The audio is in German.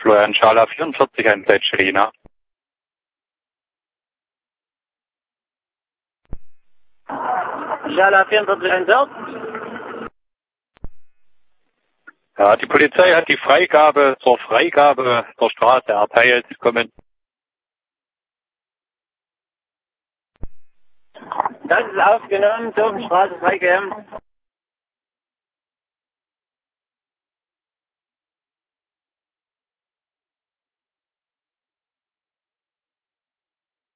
Florian Schala 44 ein Plätschelina. Schala 44 ein Wort. Ja, die Polizei hat die Freigabe zur der Straße erteilt. Das ist aufgenommen, Straße freigegeben.